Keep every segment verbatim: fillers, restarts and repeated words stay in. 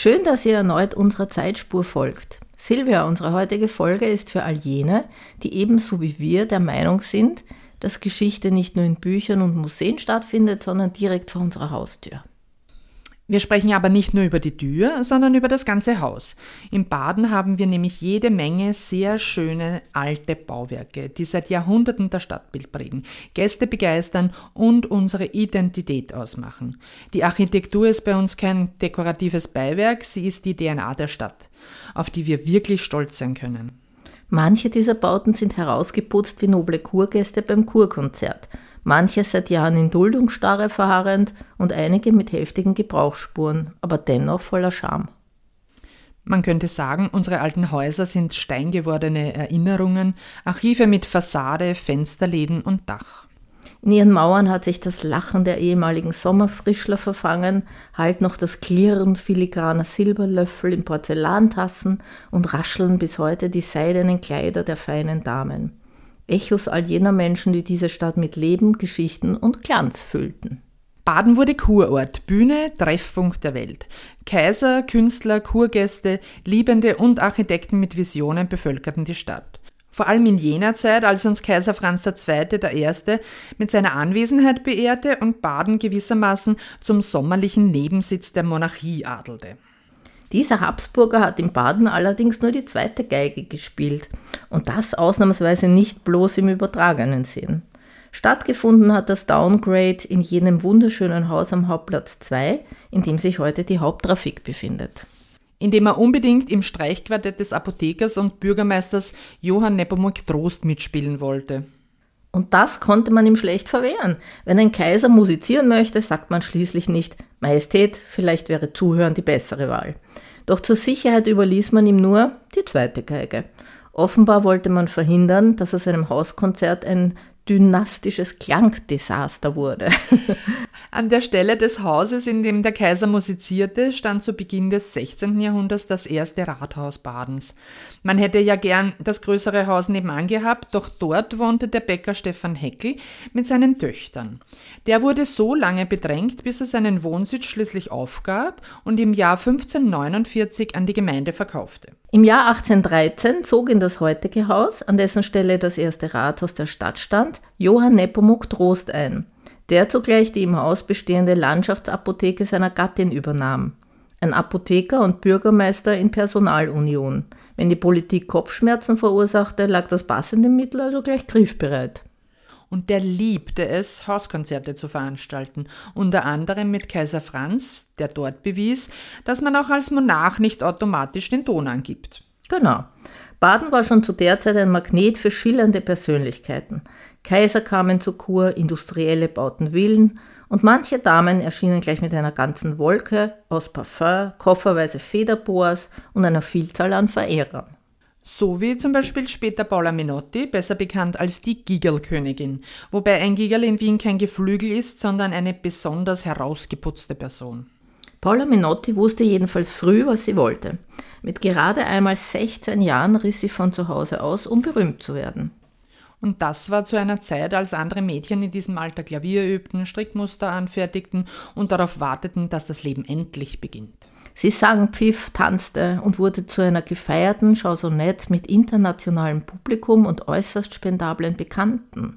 Schön, dass ihr erneut unserer Zeitspur folgt. Silvia, unsere heutige Folge ist für all jene, die ebenso wie wir der Meinung sind, dass Geschichte nicht nur in Büchern und Museen stattfindet, sondern direkt vor unserer Haustür. Wir sprechen aber nicht nur über die Tür, sondern über das ganze Haus. In Baden haben wir nämlich jede Menge sehr schöne alte Bauwerke, die seit Jahrhunderten das Stadtbild prägen, Gäste begeistern und unsere Identität ausmachen. Die Architektur ist bei uns kein dekoratives Beiwerk, sie ist die D N A der Stadt, auf die wir wirklich stolz sein können. Manche dieser Bauten sind herausgeputzt wie noble Kurgäste beim Kurkonzert. Manche seit Jahren in Duldungsstarre verharrend und einige mit heftigen Gebrauchsspuren, aber dennoch voller Charme. Man könnte sagen, unsere alten Häuser sind steingewordene Erinnerungen, Archive mit Fassade, Fensterläden und Dach. In ihren Mauern hat sich das Lachen der ehemaligen Sommerfrischler verfangen, hallt noch das Klirren filigraner Silberlöffel in Porzellantassen und rascheln bis heute die seidenen Kleider der feinen Damen. Echos all jener Menschen, die diese Stadt mit Leben, Geschichten und Glanz füllten. Baden wurde Kurort, Bühne, Treffpunkt der Welt. Kaiser, Künstler, Kurgäste, Liebende und Architekten mit Visionen bevölkerten die Stadt. Vor allem in jener Zeit, als uns Kaiser Franz der Zweite, der Erste, mit seiner Anwesenheit beehrte und Baden gewissermaßen zum sommerlichen Nebensitz der Monarchie adelte. Dieser Habsburger hat in Baden allerdings nur die zweite Geige gespielt und das ausnahmsweise nicht bloß im übertragenen Sinn. Stattgefunden hat das Downgrade in jenem wunderschönen Haus am Hauptplatz zwei, in dem sich heute die Haupttrafik befindet. In dem er unbedingt im Streichquartett des Apothekers und Bürgermeisters Johann Nepomuk Troost mitspielen wollte. Und das konnte man ihm schlecht verwehren. Wenn ein Kaiser musizieren möchte, sagt man schließlich nicht: Majestät, vielleicht wäre Zuhören die bessere Wahl. Doch zur Sicherheit überließ man ihm nur die zweite Geige. Offenbar wollte man verhindern, dass aus einem Hauskonzert ein dynastisches Klangdesaster wurde. An der Stelle des Hauses, in dem der Kaiser musizierte, stand zu Beginn des sechzehnten Jahrhunderts das erste Rathaus Badens. Man hätte ja gern das größere Haus nebenan gehabt, doch dort wohnte der Bäcker Stefan Heckel mit seinen Töchtern. Der wurde so lange bedrängt, bis er seinen Wohnsitz schließlich aufgab und im Jahr fünfzehnhundertneunundvierzig an die Gemeinde verkaufte. Im Jahr achtzehnhundertdreizehn zog in das heutige Haus, an dessen Stelle das erste Rathaus der Stadt stand, Johann Nepomuk Troost ein, der zugleich die im Haus bestehende Landschaftsapotheke seiner Gattin übernahm. Ein Apotheker und Bürgermeister in Personalunion. Wenn die Politik Kopfschmerzen verursachte, lag das passende Mittel also gleich griffbereit. Und der liebte es, Hauskonzerte zu veranstalten, unter anderem mit Kaiser Franz, der dort bewies, dass man auch als Monarch nicht automatisch den Ton angibt. Genau. Baden war schon zu der Zeit ein Magnet für schillernde Persönlichkeiten. Kaiser kamen zur Kur, Industrielle bauten Villen und manche Damen erschienen gleich mit einer ganzen Wolke aus Parfum, kofferweise Federboas und einer Vielzahl an Verehrern. So wie zum Beispiel später Paula Menotti, besser bekannt als die Gigerl-Königin, wobei ein Gigerl in Wien kein Geflügel ist, sondern eine besonders herausgeputzte Person. Paula Menotti wusste jedenfalls früh, was sie wollte. Mit gerade einmal sechzehn Jahren riss sie von zu Hause aus, um berühmt zu werden. Und das war zu einer Zeit, als andere Mädchen in diesem Alter Klavier übten, Strickmuster anfertigten und darauf warteten, dass das Leben endlich beginnt. Sie sang, pfiff, tanzte und wurde zu einer gefeierten Chansonette mit internationalem Publikum und äußerst spendablen Bekannten.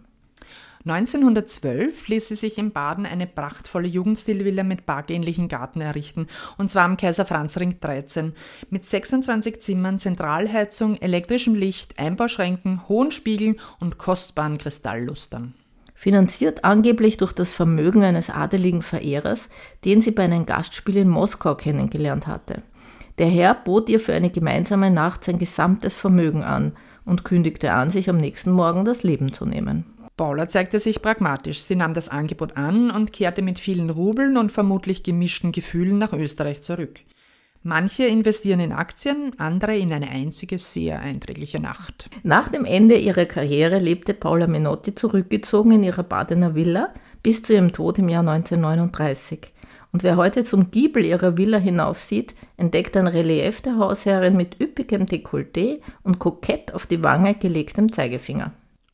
neunzehnhundertzwölf ließ sie sich in Baden eine prachtvolle Jugendstilvilla mit parkähnlichen Garten errichten, und zwar am Kaiser-Franz-Ring dreizehn, mit sechsundzwanzig Zimmern, Zentralheizung, elektrischem Licht, Einbauschränken, hohen Spiegeln und kostbaren Kristalllustern. Finanziert angeblich durch das Vermögen eines adeligen Verehrers, den sie bei einem Gastspiel in Moskau kennengelernt hatte. Der Herr bot ihr für eine gemeinsame Nacht sein gesamtes Vermögen an und kündigte an, sich am nächsten Morgen das Leben zu nehmen. Paula zeigte sich pragmatisch. Sie nahm das Angebot an und kehrte mit vielen Rubeln und vermutlich gemischten Gefühlen nach Österreich zurück. Manche investieren in Aktien, andere in eine einzige, sehr einträgliche Nacht. Nach dem Ende ihrer Karriere lebte Paula Menotti zurückgezogen in ihrer Badener Villa bis zu ihrem Tod im Jahr neunzehnhundertneununddreißig. Und wer heute zum Giebel ihrer Villa hinaufsieht, entdeckt ein Relief der Hausherrin mit üppigem Dekolleté und kokett auf die Wange gelegtem Zeigefinger.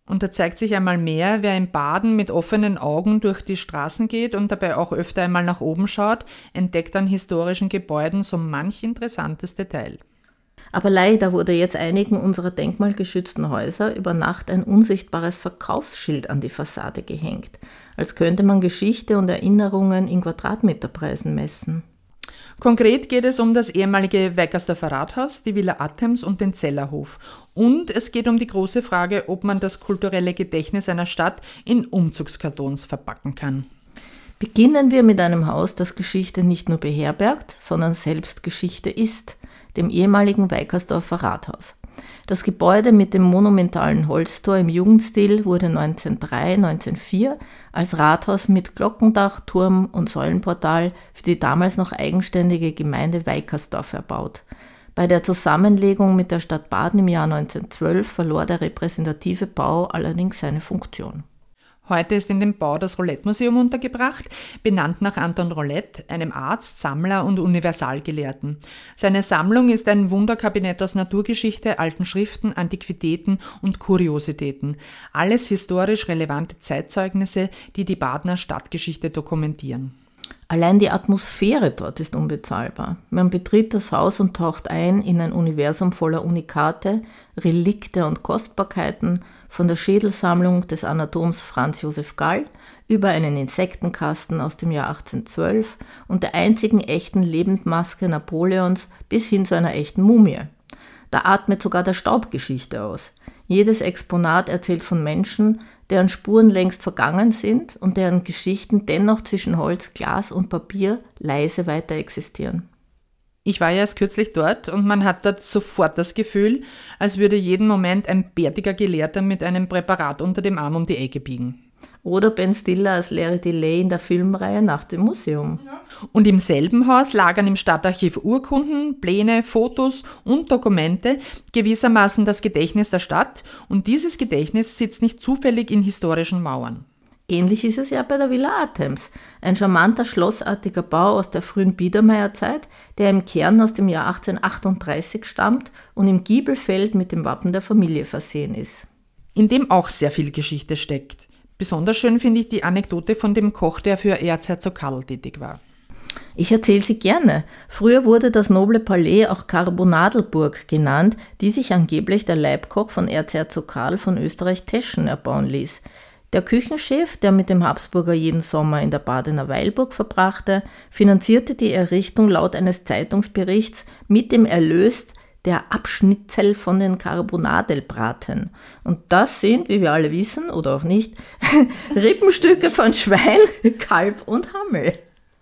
Und da zeigt sich einmal mehr, wer in Baden mit offenen Augen durch die Straßen geht und dabei auch öfter einmal nach oben schaut, entdeckt an historischen Gebäuden so manch interessantes Detail. Aber leider wurde jetzt einigen unserer denkmalgeschützten Häuser über Nacht ein unsichtbares Verkaufsschild an die Fassade gehängt, als könnte man Geschichte und Erinnerungen in Quadratmeterpreisen messen. Konkret geht es um das ehemalige Weikersdorfer Rathaus, die Villa Athems und den Zellerhof. Und es geht um die große Frage, ob man das kulturelle Gedächtnis einer Stadt in Umzugskartons verpacken kann. Beginnen wir mit einem Haus, das Geschichte nicht nur beherbergt, sondern selbst Geschichte ist, dem ehemaligen Weikersdorfer Rathaus. Das Gebäude mit dem monumentalen Holztor im Jugendstil wurde neunzehnhundertdrei, neunzehnhundertvier als Rathaus mit Glockendach, Turm und Säulenportal für die damals noch eigenständige Gemeinde Weikersdorf erbaut. Bei der Zusammenlegung mit der Stadt Baden im Jahr neunzehnhundertzwölf verlor der repräsentative Bau allerdings seine Funktion. Heute ist in dem Bau das Rolette-Museum untergebracht, benannt nach Anton Rolette, einem Arzt, Sammler und Universalgelehrten. Seine Sammlung ist ein Wunderkabinett aus Naturgeschichte, alten Schriften, Antiquitäten und Kuriositäten. Alles historisch relevante Zeitzeugnisse, die die Badener Stadtgeschichte dokumentieren. Allein die Atmosphäre dort ist unbezahlbar. Man betritt das Haus und taucht ein in ein Universum voller Unikate, Relikte und Kostbarkeiten, von der Schädelsammlung des Anatoms Franz Josef Gall über einen Insektenkasten aus dem Jahr achtzehnhundertzwölf und der einzigen echten Lebendmaske Napoleons bis hin zu einer echten Mumie. Da atmet sogar der Staub Geschichte aus. Jedes Exponat erzählt von Menschen, deren Spuren längst vergangen sind und deren Geschichten dennoch zwischen Holz, Glas und Papier leise weiter existieren. Ich war ja erst kürzlich dort und man hat dort sofort das Gefühl, als würde jeden Moment ein bärtiger Gelehrter mit einem Präparat unter dem Arm um die Ecke biegen. Oder Ben Stiller als Larry DeLay in der Filmreihe Nachts im Museum. Ja. Und im selben Haus lagern im Stadtarchiv Urkunden, Pläne, Fotos und Dokumente, gewissermaßen das Gedächtnis der Stadt. Und dieses Gedächtnis sitzt nicht zufällig in historischen Mauern. Ähnlich ist es ja bei der Villa Athems, ein charmanter schlossartiger Bau aus der frühen Biedermeierzeit, der im Kern aus dem Jahr achtzehnhundertachtunddreißig stammt und im Giebelfeld mit dem Wappen der Familie versehen ist. In dem auch sehr viel Geschichte steckt. Besonders schön finde ich die Anekdote von dem Koch, der für Erzherzog Karl tätig war. Ich erzähle sie gerne. Früher wurde das noble Palais auch Karbonadelburg genannt, die sich angeblich der Leibkoch von Erzherzog Karl von Österreich-Teschen erbauen ließ. Der Küchenchef, der mit dem Habsburger jeden Sommer in der Badener Weilburg verbrachte, finanzierte die Errichtung laut eines Zeitungsberichts mit dem Erlös der Abschnitzel von den Karbonadelbraten. Und das sind, wie wir alle wissen, oder auch nicht, Rippenstücke von Schwein, Kalb und Hammel.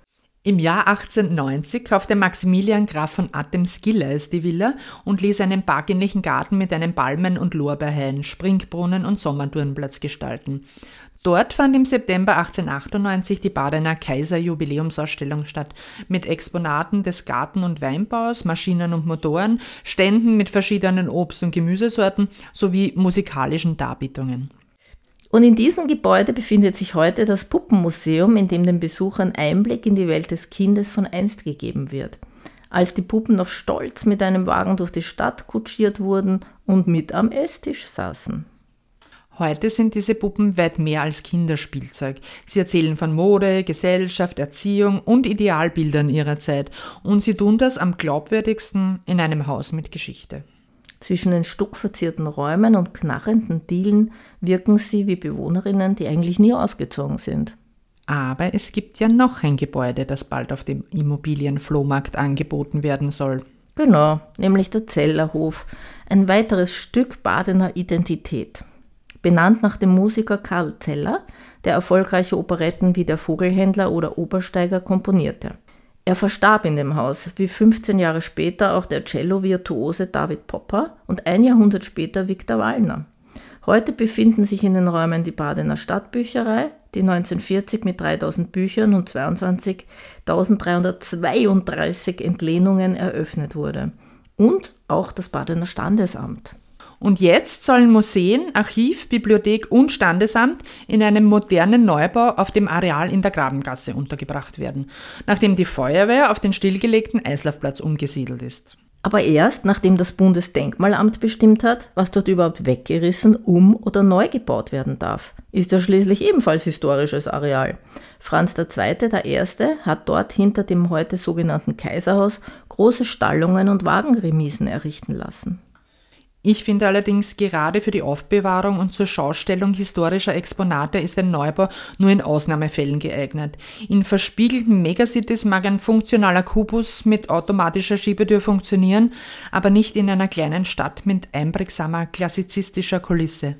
Im Jahr achtzehnhundertneunzig kaufte Maximilian Graf von Athems-Gilleis die Villa und ließ einen parkähnlichen Garten mit einem Palmen- und Lorbeerhain, Springbrunnen und Sommertourenplatz gestalten. Dort fand im September achtzehnhundertachtundneunzig die Badener Kaiser-Jubiläumsausstellung statt, mit Exponaten des Garten- und Weinbaus, Maschinen und Motoren, Ständen mit verschiedenen Obst- und Gemüsesorten sowie musikalischen Darbietungen. Und in diesem Gebäude befindet sich heute das Puppenmuseum, in dem den Besuchern Einblick in die Welt des Kindes von einst gegeben wird. Als die Puppen noch stolz mit einem Wagen durch die Stadt kutschiert wurden und mit am Esstisch saßen. Heute sind diese Puppen weit mehr als Kinderspielzeug. Sie erzählen von Mode, Gesellschaft, Erziehung und Idealbildern ihrer Zeit. Und sie tun das am glaubwürdigsten in einem Haus mit Geschichte. Zwischen den stuckverzierten Räumen und knarrenden Dielen wirken sie wie Bewohnerinnen, die eigentlich nie ausgezogen sind. Aber es gibt ja noch ein Gebäude, das bald auf dem Immobilienflohmarkt angeboten werden soll. Genau, nämlich der Zellerhof, ein weiteres Stück Badener Identität. Benannt nach dem Musiker Karl Zeller, der erfolgreiche Operetten wie Der Vogelhändler oder Obersteiger komponierte. Er verstarb in dem Haus, wie fünfzehn Jahre später auch der Cello-Virtuose David Popper und ein Jahrhundert später Viktor Wallner. Heute befinden sich in den Räumen die Badener Stadtbücherei, die neunzehnhundertvierzig mit dreitausend Büchern und zweiundzwanzigtausenddreihundertzweiunddreißig Entlehnungen eröffnet wurde. Und auch das Badener Standesamt. Und jetzt sollen Museen, Archiv, Bibliothek und Standesamt in einem modernen Neubau auf dem Areal in der Grabengasse untergebracht werden, nachdem die Feuerwehr auf den stillgelegten Eislaufplatz umgesiedelt ist. Aber erst, nachdem das Bundesdenkmalamt bestimmt hat, was dort überhaupt weggerissen, um- oder neu gebaut werden darf. Ist ja schließlich ebenfalls historisches Areal. Franz der Zweite, der Erste, hat dort hinter dem heute sogenannten Kaiserhaus große Stallungen und Wagenremisen errichten lassen. Ich finde allerdings, gerade für die Aufbewahrung und zur Schaustellung historischer Exponate ist ein Neubau nur in Ausnahmefällen geeignet. In verspiegelten Megacities mag ein funktionaler Kubus mit automatischer Schiebetür funktionieren, aber nicht in einer kleinen Stadt mit einprägsamer klassizistischer Kulisse.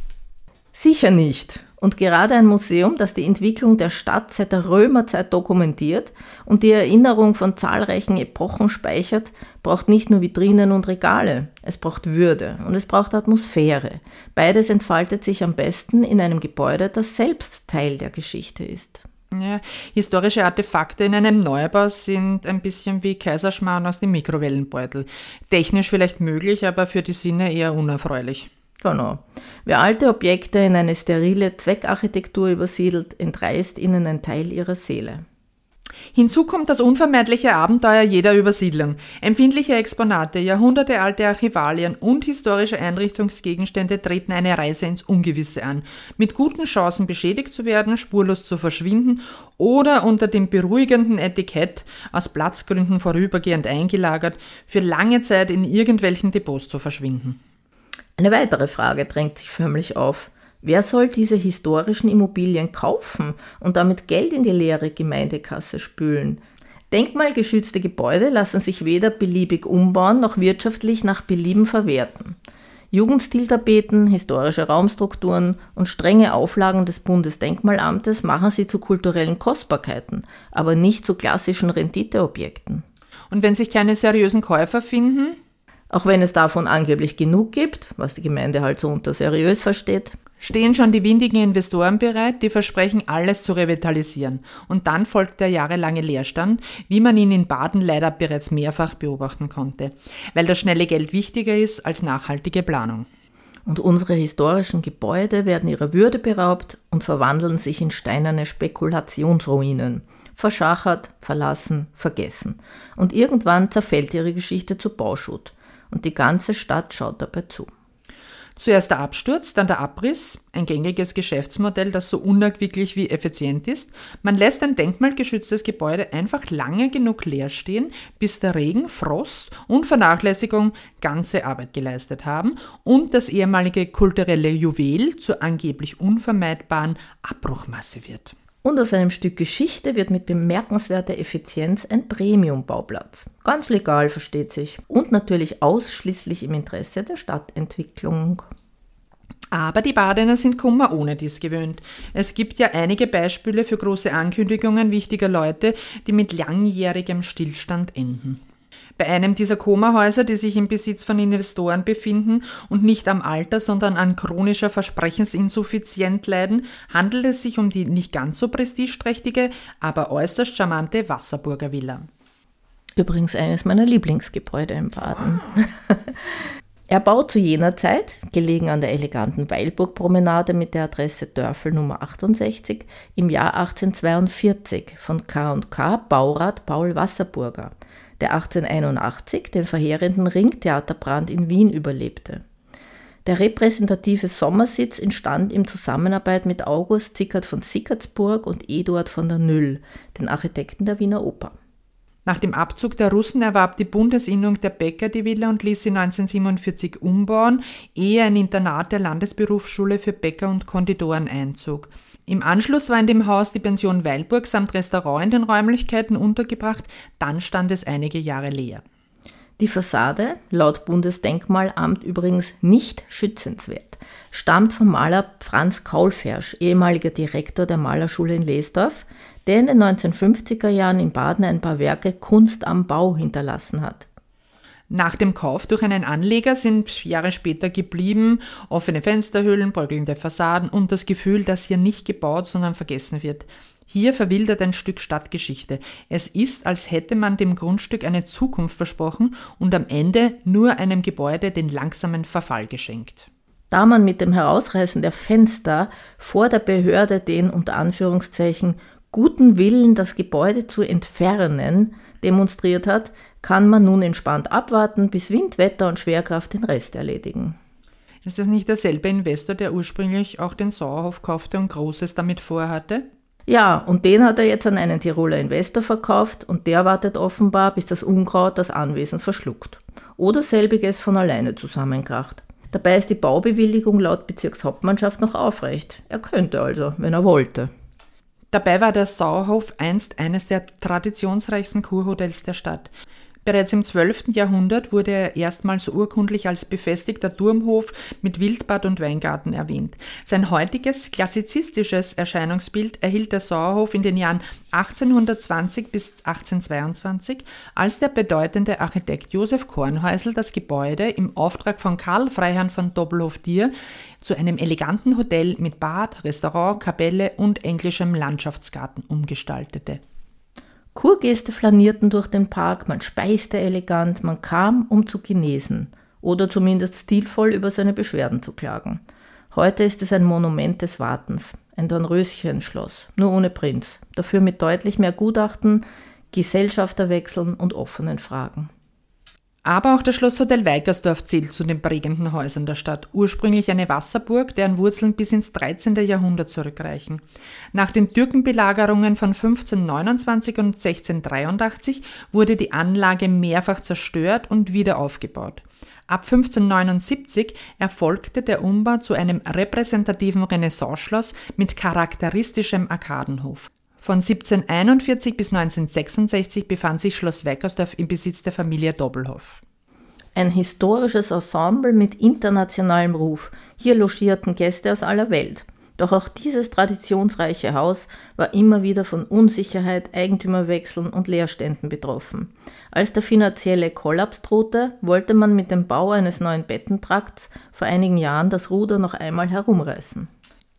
Sicher nicht. Und gerade ein Museum, das die Entwicklung der Stadt seit der Römerzeit dokumentiert und die Erinnerung von zahlreichen Epochen speichert, braucht nicht nur Vitrinen und Regale. Es braucht Würde und es braucht Atmosphäre. Beides entfaltet sich am besten in einem Gebäude, das selbst Teil der Geschichte ist. Ja, historische Artefakte in einem Neubau sind ein bisschen wie Kaiserschmarrn aus dem Mikrowellenbeutel. Technisch vielleicht möglich, aber für die Sinne eher unerfreulich. Genau. Wer alte Objekte in eine sterile Zweckarchitektur übersiedelt, entreißt ihnen ein Teil ihrer Seele. Hinzu kommt das unvermeidliche Abenteuer jeder Übersiedlung. Empfindliche Exponate, jahrhundertealte Archivalien und historische Einrichtungsgegenstände treten eine Reise ins Ungewisse an, mit guten Chancen beschädigt zu werden, spurlos zu verschwinden oder unter dem beruhigenden Etikett aus Platzgründen vorübergehend eingelagert, für lange Zeit in irgendwelchen Depots zu verschwinden. Eine weitere Frage drängt sich förmlich auf. Wer soll diese historischen Immobilien kaufen und damit Geld in die leere Gemeindekasse spülen? Denkmalgeschützte Gebäude lassen sich weder beliebig umbauen noch wirtschaftlich nach Belieben verwerten. Jugendstiltapeten, historische Raumstrukturen und strenge Auflagen des Bundesdenkmalamtes machen sie zu kulturellen Kostbarkeiten, aber nicht zu klassischen Renditeobjekten. Und wenn sich keine seriösen Käufer finden? Auch wenn es davon angeblich genug gibt, was die Gemeinde halt so unter seriös versteht, stehen schon die windigen Investoren bereit, die versprechen, alles zu revitalisieren. Und dann folgt der jahrelange Leerstand, wie man ihn in Baden leider bereits mehrfach beobachten konnte, weil das schnelle Geld wichtiger ist als nachhaltige Planung. Und unsere historischen Gebäude werden ihrer Würde beraubt und verwandeln sich in steinerne Spekulationsruinen. Verschachert, verlassen, vergessen. Und irgendwann zerfällt ihre Geschichte zu Bauschutt. Und die ganze Stadt schaut dabei zu. Zuerst der Absturz, dann der Abriss, ein gängiges Geschäftsmodell, das so unerquicklich wie effizient ist. Man lässt ein denkmalgeschütztes Gebäude einfach lange genug leer stehen, bis der Regen, Frost und Vernachlässigung ganze Arbeit geleistet haben und das ehemalige kulturelle Juwel zur angeblich unvermeidbaren Abbruchmasse wird. Und aus einem Stück Geschichte wird mit bemerkenswerter Effizienz ein Premium-Bauplatz. Ganz legal, versteht sich. Und natürlich ausschließlich im Interesse der Stadtentwicklung. Aber die Badener sind Kummer ohne dies gewöhnt. Es gibt ja einige Beispiele für große Ankündigungen wichtiger Leute, die mit langjährigem Stillstand enden. Bei einem dieser Komahäuser, die sich im Besitz von Investoren befinden und nicht am Alter, sondern an chronischer Versprechensinsuffizienz leiden, handelt es sich um die nicht ganz so prestigeträchtige, aber äußerst charmante Wasserburger Villa. Übrigens eines meiner Lieblingsgebäude in Baden. Er baut zu jener Zeit, gelegen an der eleganten Weilburgpromenade mit der Adresse Dörfel Nummer achtundsechzig, im Jahr achtzehnhundertzweiundvierzig von K und K Baurat Paul Wasserburger, der achtzehnhunderteinundachtzig den verheerenden Ringtheaterbrand in Wien überlebte. Der repräsentative Sommersitz entstand in Zusammenarbeit mit August Zickert von Sickertsburg und Eduard von der Nüll, den Architekten der Wiener Oper. Nach dem Abzug der Russen erwarb die Bundesinnung der Bäcker die Villa und ließ sie neunzehnhundertsiebenundvierzig umbauen, ehe ein Internat der Landesberufsschule für Bäcker und Konditoren einzog. Im Anschluss war in dem Haus die Pension Weilburg samt Restaurant in den Räumlichkeiten untergebracht, dann stand es einige Jahre leer. Die Fassade, laut Bundesdenkmalamt übrigens nicht schützenswert, stammt vom Maler Franz Kaulfersch, ehemaliger Direktor der Malerschule in Leesdorf, der in den neunzehnhundertfünfziger Jahren in Baden ein paar Werke Kunst am Bau hinterlassen hat. Nach dem Kauf durch einen Anleger sind Jahre später geblieben offene Fensterhöhlen, bröckelnde Fassaden und das Gefühl, dass hier nicht gebaut, sondern vergessen wird. Hier verwildert ein Stück Stadtgeschichte. Es ist, als hätte man dem Grundstück eine Zukunft versprochen und am Ende nur einem Gebäude den langsamen Verfall geschenkt. Da man mit dem Herausreißen der Fenster vor der Behörde den unter Anführungszeichen guten Willen, das Gebäude zu entfernen, demonstriert hat, kann man nun entspannt abwarten, bis Wind, Wetter und Schwerkraft den Rest erledigen. Ist das nicht derselbe Investor, der ursprünglich auch den Sauerhof kaufte und Großes damit vorhatte? Ja, und den hat er jetzt an einen Tiroler Investor verkauft und der wartet offenbar, bis das Unkraut das Anwesen verschluckt. Oder selbiges von alleine zusammenkracht. Dabei ist die Baubewilligung laut Bezirkshauptmannschaft noch aufrecht. Er könnte also, wenn er wollte. Dabei war der Sauerhof einst eines der traditionsreichsten Kurhotels der Stadt. Bereits im zwölften Jahrhundert wurde er erstmals urkundlich als befestigter Turmhof mit Wildbad und Weingarten erwähnt. Sein heutiges klassizistisches Erscheinungsbild erhielt der Sauerhof in den Jahren achtzehnhundertzwanzig bis achtzehnhundertzweiundzwanzig, als der bedeutende Architekt Josef Kornhäusl das Gebäude im Auftrag von Karl Freiherrn von Doppelhoff-Dier zu einem eleganten Hotel mit Bad, Restaurant, Kapelle und englischem Landschaftsgarten umgestaltete. Kurgäste flanierten durch den Park, man speiste elegant, man kam, um zu genesen oder zumindest stilvoll über seine Beschwerden zu klagen. Heute ist es ein Monument des Wartens, ein Dornröschenschloss, nur ohne Prinz, dafür mit deutlich mehr Gutachten, Gesellschafterwechseln und offenen Fragen. Aber auch das Schlosshotel Weikersdorf zählt zu den prägenden Häusern der Stadt. Ursprünglich eine Wasserburg, deren Wurzeln bis ins dreizehnten Jahrhundert zurückreichen. Nach den Türkenbelagerungen von fünfzehnhundertneunundzwanzig und sechzehnhundertdreiundachtzig wurde die Anlage mehrfach zerstört und wieder aufgebaut. Ab fünfzehnhundertneunundsiebzig erfolgte der Umbau zu einem repräsentativen Renaissanceschloss mit charakteristischem Arkadenhof. Von siebzehnhunderteinundvierzig bis neunzehnhundertsechsundsechzig befand sich Schloss Weikersdorf im Besitz der Familie Doppelhoff. Ein historisches Ensemble mit internationalem Ruf. Hier logierten Gäste aus aller Welt. Doch auch dieses traditionsreiche Haus war immer wieder von Unsicherheit, Eigentümerwechseln und Leerständen betroffen. Als der finanzielle Kollaps drohte, wollte man mit dem Bau eines neuen Bettentrakts vor einigen Jahren das Ruder noch einmal herumreißen.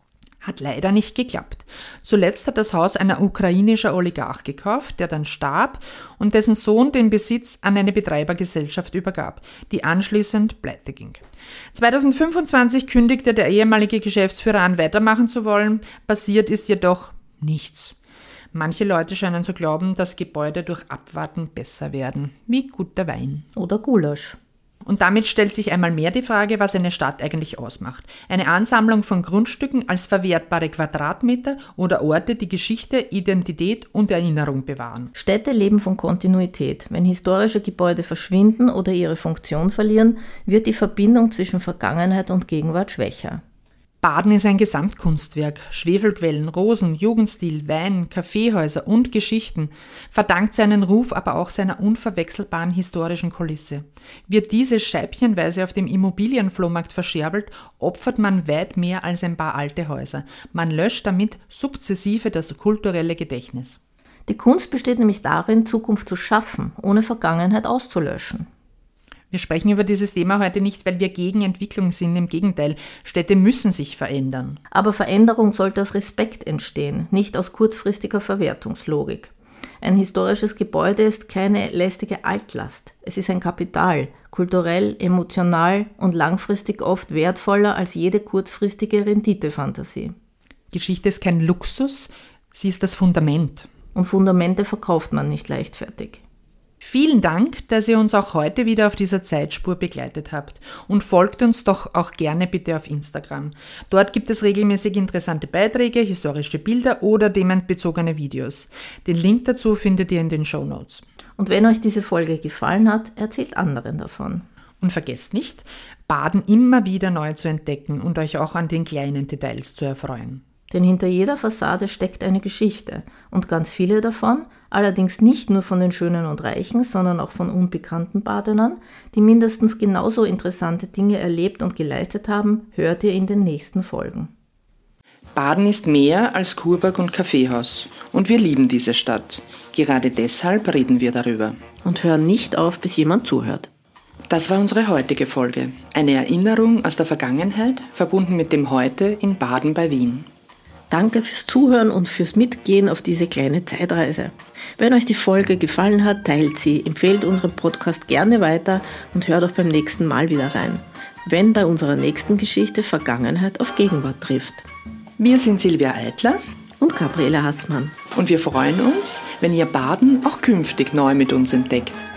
Hat leider nicht geklappt. Zuletzt hat das Haus ein ukrainischer Oligarch gekauft, der dann starb und dessen Sohn den Besitz an eine Betreibergesellschaft übergab, die anschließend pleite ging. zweitausendfünfundzwanzig kündigte der ehemalige Geschäftsführer an, weitermachen zu wollen. Passiert ist jedoch nichts. Manche Leute scheinen zu glauben, dass Gebäude durch Abwarten besser werden, wie guter Wein. Oder Gulasch. Und damit stellt sich einmal mehr die Frage, was eine Stadt eigentlich ausmacht. Eine Ansammlung von Grundstücken als verwertbare Quadratmeter oder Orte, die Geschichte, Identität und Erinnerung bewahren. Städte leben von Kontinuität. Wenn historische Gebäude verschwinden oder ihre Funktion verlieren, wird die Verbindung zwischen Vergangenheit und Gegenwart schwächer. Baden ist ein Gesamtkunstwerk. Schwefelquellen, Rosen, Jugendstil, Wein, Kaffeehäuser und Geschichten verdankt seinen Ruf aber auch seiner unverwechselbaren historischen Kulisse. Wird diese scheibchenweise auf dem Immobilienflohmarkt verscherbelt, opfert man weit mehr als ein paar alte Häuser. Man löscht damit sukzessive das kulturelle Gedächtnis. Die Kunst besteht nämlich darin, Zukunft zu schaffen, ohne Vergangenheit auszulöschen. Wir sprechen über dieses Thema heute nicht, weil wir gegen Entwicklung sind. Im Gegenteil, Städte müssen sich verändern. Aber Veränderung sollte aus Respekt entstehen, nicht aus kurzfristiger Verwertungslogik. Ein historisches Gebäude ist keine lästige Altlast. Es ist ein Kapital, kulturell, emotional und langfristig oft wertvoller als jede kurzfristige Renditefantasie. Geschichte ist kein Luxus, sie ist das Fundament. Und Fundamente verkauft man nicht leichtfertig. Vielen Dank, dass ihr uns auch heute wieder auf dieser Zeitspur begleitet habt und folgt uns doch auch gerne bitte auf Instagram. Dort gibt es regelmäßig interessante Beiträge, historische Bilder oder themenbezogene Videos. Den Link dazu findet ihr in den Shownotes. Und wenn euch diese Folge gefallen hat, erzählt anderen davon. Und vergesst nicht, Baden immer wieder neu zu entdecken und euch auch an den kleinen Details zu erfreuen. Denn hinter jeder Fassade steckt eine Geschichte und ganz viele davon, allerdings nicht nur von den Schönen und Reichen, sondern auch von unbekannten Badenern, die mindestens genauso interessante Dinge erlebt und geleistet haben, hört ihr in den nächsten Folgen. Baden ist mehr als Kurburg und Kaffeehaus und wir lieben diese Stadt. Gerade deshalb reden wir darüber. Und hören nicht auf, bis jemand zuhört. Das war unsere heutige Folge. Eine Erinnerung aus der Vergangenheit, verbunden mit dem Heute in Baden bei Wien. Danke fürs Zuhören und fürs Mitgehen auf diese kleine Zeitreise. Wenn euch die Folge gefallen hat, teilt sie, empfehlt unseren Podcast gerne weiter und hört auch beim nächsten Mal wieder rein, wenn bei unserer nächsten Geschichte Vergangenheit auf Gegenwart trifft. Wir sind Silvia Eitler und Gabriele Hassmann. Und wir freuen uns, wenn ihr Baden auch künftig neu mit uns entdeckt.